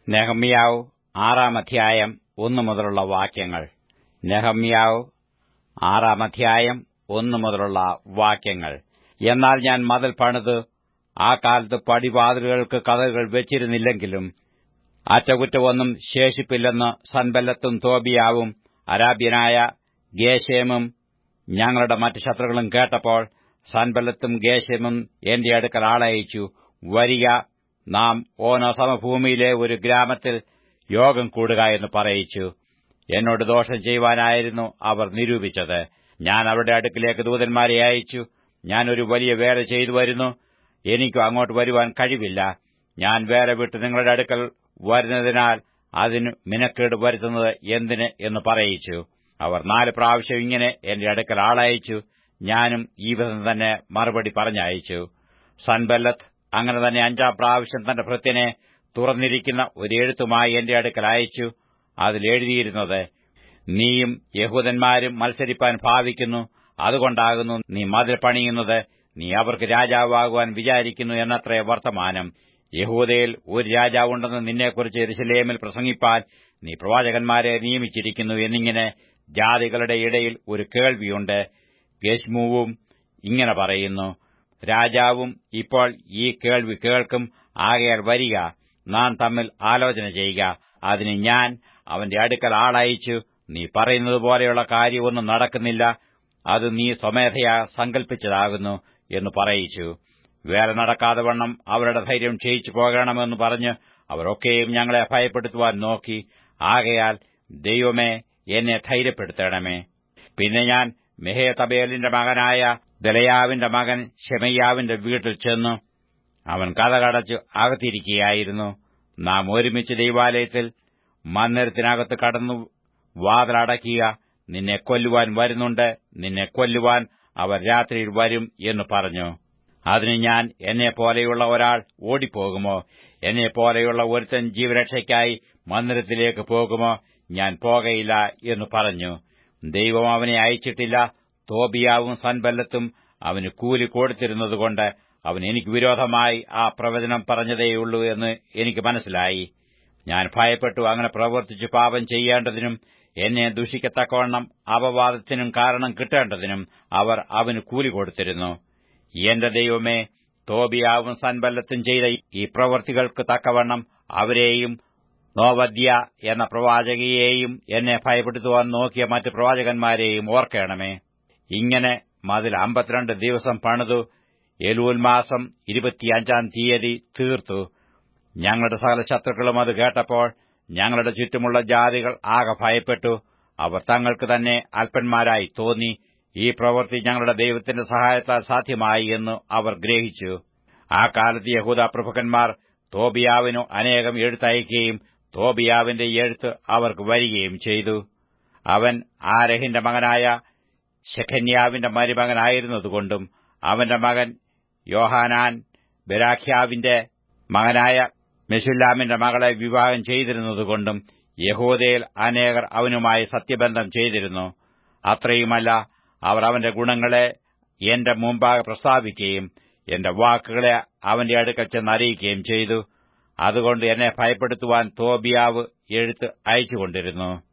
നെഹമ്യാവ് 6-ാം അധ്യായം 1 മുതലുള്ള വാക്യങ്ങൾ. നെഹമ്യാവ് 6-ാം അധ്യായം 1 മുതലുള്ള വാക്യങ്ങൾ. എന്നാൽ ഞാൻ മതിൽ പണിത് ആ കാലത്ത് പടിവാതിലുകൾക്ക് കതകുകൾ വെച്ചിരുന്നില്ലെങ്കിലും അറ്റകുറ്റമൊന്നും ശേഷിപ്പില്ലെന്ന് സൻബല്ലത്തും തോബിയാവും അരാബ്യനായ ഗേശെമും ഞങ്ങളുടെ മറ്റു ശത്രുക്കളും കേട്ടപ്പോൾ സൻബല്ലത്തും ഗേശെമും എന്റെ അടുക്കൽ ആളയച്ചു, വരിക, നാം ഓനോ സമഭൂമിയിലെ ഒരു ഗ്രാമത്തിൽ യോഗം കൂടുക എന്ന് പറയിച്ചു. എന്നോട് ദോഷം ചെയ്യുവാനായിരുന്നു അവർ നിരൂപിച്ചത്. ഞാൻ അവരുടെ അടുക്കിലേക്ക് ദൂതന്മാരെ അയച്ചു, ഞാൻ ഒരു വലിയ വേല ചെയ്തു വരുന്നു, എനിക്കും അങ്ങോട്ട് വരുവാൻ കഴിവില്ല. ഞാൻ വേല വിട്ട് നിങ്ങളുടെ അടുക്കൽ വരുന്നതിനാൽ അതിന് മിനക്കേട് വരുത്തുന്നത് എന്തിന് എന്ന് പറയിച്ചു. അവർ 4 പ്രാവശ്യം ഇങ്ങനെ എന്റെ അടുക്കൽ ആളയച്ചു. ഞാനും ഈ വിധം തന്നെ മറുപടി പറഞ്ഞയച്ചു. സൻബല്ലത്ത് അങ്ങനെ തന്നെ 5-ാം പ്രാവശ്യം തന്റെ ഭൃത്യനെ തുറന്നിരിക്കുന്ന ഒരു എഴുത്തുമായി എന്റെ അടുക്കൽ അയച്ചു. അതിൽ എഴുതിയിരുന്നത്, നീയും യഹൂദന്മാരും മത്സരിപ്പാൻ ഭാവിക്കുന്നു, അതുകൊണ്ടാകുന്നു നീ മതിൽ പണിയുന്നത്, നീ അവർക്ക് രാജാവാകുവാൻ വിചാരിക്കുന്നു എന്നത്രേ വർത്തമാനം. യഹൂദയിൽ ഒരു രാജാവുണ്ടെന്ന് നിന്നെക്കുറിച്ച് യെരൂശലേമിൽ പ്രസംഗിപ്പാൻ നീ പ്രവാചകന്മാരെ നിയമിച്ചിരിക്കുന്നു എന്നിങ്ങനെ ജാതികളുടെ ഇടയിൽ ഒരു കേൾവിയുണ്ട്. ഗെശ്മൂവും ഇങ്ങനെ പറയുന്നു, രാജാവും ഇപ്പോൾ ഈ കേൾവി കേൾക്കും. ആകയാൽ വരിക, നാം തമ്മിൽ ആലോചന ചെയ്യുക. അതിന് ഞാൻ അവന്റെ അടുക്കൽ ആളയച്ചു, നീ പറയുന്നത് പോലെയുള്ള കാര്യമൊന്നും നടക്കുന്നില്ല, അത് നീ സ്വമേധയാ സങ്കല്പിച്ചതാകുന്നു എന്ന് പറയിച്ചു. വേല നടക്കാതെ വണ്ണം അവരുടെ ധൈര്യം ക്ഷയിച്ചു പോകണമെന്ന് പറഞ്ഞ് അവരൊക്കെയും ഞങ്ങളെ ഭയപ്പെടുത്തുവാൻ നോക്കി. ആകയാൽ ദൈവമേ, എന്നെ ധൈര്യപ്പെടുത്തണമേ. പിന്നെ ഞാൻ മെഹേതബേലിന്റെ മകനായ ദലയാവിന്റെ മകൻ ശെമയ്യാവിന്റെ വീട്ടിൽ ചെന്നു. അവൻ കതകടച്ച് അകത്തിരിക്കുകയായിരുന്നു. നാം ഒരുമിച്ച് ദൈവാലയത്തിൽ മന്ദിരത്തിനകത്ത് കടന്നു വാതിലടയ്ക്കുക, നിന്നെ കൊല്ലുവാൻ വരുന്നുണ്ട്, നിന്നെ കൊല്ലുവാൻ അവർ രാത്രിയിൽ വരും എന്ന് പറഞ്ഞു. അതിന് ഞാൻ, എന്നെപ്പോലെയുള്ള ഒരാൾ ഓടിപ്പോകുമോ? എന്നെപ്പോലെയുള്ള ഒരുത്തൻ ജീവരക്ഷയ്ക്കായി മന്ദിരത്തിലേക്ക് പോകുമോ? ഞാൻ പോകയില്ല എന്ന് പറഞ്ഞു. ദൈവം അവനെ അയച്ചിട്ടില്ല. തോബിയാവും സൻബല്ലത്തും അവന് കൂലി കൊടുത്തിരുന്നതുകൊണ്ട് അവൻ എനിക്ക് വിരോധമായി ആ പ്രവചനം പറഞ്ഞതേയുള്ളൂ എന്ന് എനിക്ക് മനസ്സിലായി. ഞാൻ ഭയപ്പെട്ടു. അങ്ങനെ പ്രവർത്തിച്ചു പാപം ചെയ്യേണ്ടതിനും എന്നെ ദുഷിക്കത്തക്കവണ്ണം അപവാദത്തിനും കാരണം കിട്ടേണ്ടതിനും അവർ അവന് കൂലി കൊടുത്തിരുന്നു. എന്റെ ദൈവമേ, തോബിയാവും സൻബല്ലത്തും ചെയ്ത ഈ പ്രവൃത്തികൾക്ക് തക്കവണ്ണം അവരെയും നോവദ്യ എന്ന പ്രവാചകയെയും എന്നെ ഭയപ്പെടുത്തുവാൻ നോക്കിയ മറ്റ് പ്രവാചകന്മാരെയും ഓർക്കണമേ. ഇങ്ങനെ മതിൽ 52 ദിവസം പണിതു എലൂൽ മാസം 25-ാം തീയതി തീർത്തു. ഞങ്ങളുടെ സകല ശത്രുക്കളും അത് കേട്ടപ്പോൾ ഞങ്ങളുടെ ചുറ്റുമുള്ള ജാതികൾ ആകെ ഭയപ്പെട്ടു. അവർ തങ്ങൾക്ക് തന്നെ അല്പന്മാരായി തോന്നി. ഈ പ്രവൃത്തി ഞങ്ങളുടെ ദൈവത്തിന്റെ സഹായത്താൽ സാധ്യമായി എന്ന് അവർ ഗ്രഹിച്ചു. ആ കാലത്ത് യഹൂദാ പ്രഭുക്കന്മാർ തോബിയാവിനു അനേകം എഴുത്തയക്കുകയും തോബിയാവിന്റെ എഴുത്ത് അവർക്ക് വരികയും ചെയ്തു. അവൻ ആരഹിന്റെ മകനായ ശെഖന്യാവിന്റെ മരുമകനായിരുന്നതുകൊണ്ടും അവന്റെ മകൻ യോഹാനാൻ ബെരാഖ്യാവിന്റെ മകനായ മെശുല്ലാമിന്റെ മകളെ വിവാഹം ചെയ്തിരുന്നതുകൊണ്ടും യഹൂദയിൽ അനേകർ അവനുമായി സത്യബന്ധം ചെയ്തിരുന്നു. അത്രയുമല്ല, അവർ അവന്റെ ഗുണങ്ങളെ എന്റെ മുമ്പാകെ പ്രസ്താവിക്കുകയും എന്റെ വാക്കുകളെ അവന്റെ അടുക്കൽ ചെന്ന് അറിയിക്കുകയും ചെയ്തു. അതുകൊണ്ട് എന്നെ ഭയപ്പെടുത്തുവാൻ തോബിയാവ് എഴുത്ത് അയച്ചുകൊണ്ടിരുന്നു.